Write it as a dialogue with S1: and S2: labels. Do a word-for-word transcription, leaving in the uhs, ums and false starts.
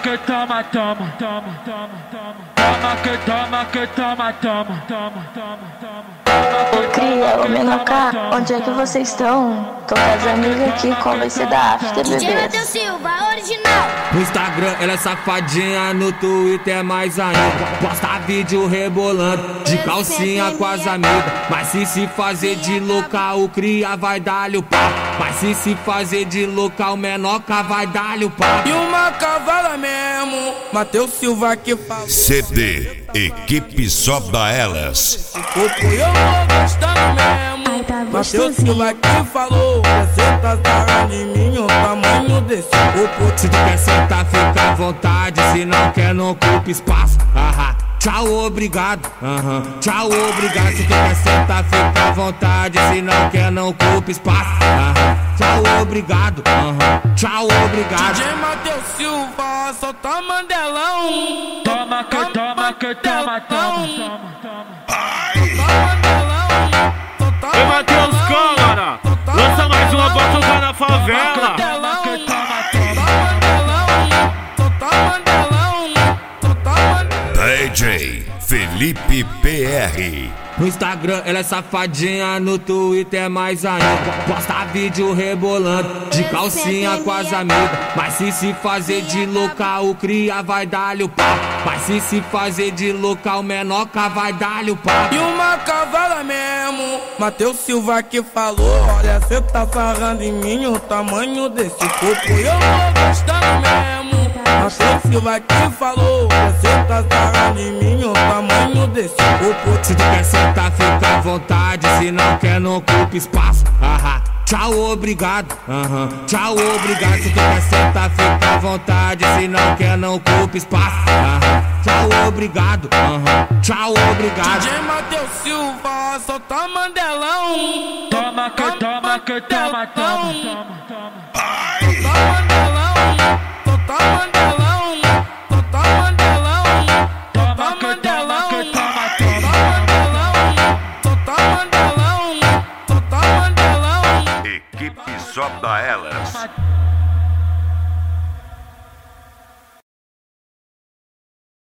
S1: que toma, toma, toma, toma, toma. Toma que toma, que toma, toma, toma, toma, toma.
S2: Ô cria, ô Menoká, onde é que vocês estão? Tô com as amigas aqui, qual vai ser da after,
S3: D J
S2: bebês?
S3: Matheus Silva, original.
S4: No Instagram ela é safadinha, no Twitter mais ainda. Posta vídeo rebolando, de calcinha com as amigas. Mas se se fazer de louca, o cria vai dar-lhe o pau. Mas se se fazer de louca, o Menoká vai dar-lhe o pau.
S5: E uma cavala mesmo, Matheus Silva que fala.
S6: C D, equipe só dá elas.
S5: O eu vou gostando mesmo.
S2: Ai, tá
S5: Matheus
S2: gostosinho.
S5: Silva que falou. Você tá sarrando em mim o tamanho desse corpo.
S4: Se tu quer sentar, fica à vontade. Se não quer, não ocupa espaço. Aham. Tchau, obrigado. Aham. Tchau, obrigado. Se tu quer sentar, fica à vontade. Se não quer, não ocupa espaço. Aham. Tchau, obrigado. Aham. Tchau, obrigado.
S5: D J Matheus Silva, solta Mandelão.
S1: Toma que toma, que toma, toma, toma, toma.
S7: Ei, Matheus, Câmara, lança mais uma pra tocar na favela.
S6: D J Felipe P R.
S4: No Instagram ela é safadinha, no Twitter mais ainda. Posta vídeo rebolando, de calcinha com as amigas. Mas se se fazer de louca, o cria vai dar-lhe o pau. Mas se se fazer de louca, o Menoká vai dar-lhe o pau.
S5: E uma cavala mesmo, Matheus Silva que falou. Olha, cê tá sarrando em mim o tamanho desse corpo. Eu vou gostando mesmo. Matheus Silva que falou. Você tá sarrando em mim o tamanho desse corpo.
S4: Se tu quer sentar, fica à vontade. Se não quer, não ocupa espaço. Aham. Tchau, obrigado. Aham. Tchau, obrigado. Se tu quer sentar, fica à vontade. Se não quer, não ocupa espaço. Aham. Tchau, obrigado. Aham. Tchau, obrigado.
S5: D J Matheus Silva, solta Mandelão.
S1: Toma que toma, que toma, toma, toma, toma.
S5: Solta Mandelão, solta Mandelão, solta Mandelão,
S1: Toma que toma, que toma, toma.
S5: solta Mandelão, solta Mandelão.
S6: Equipe só dá elas.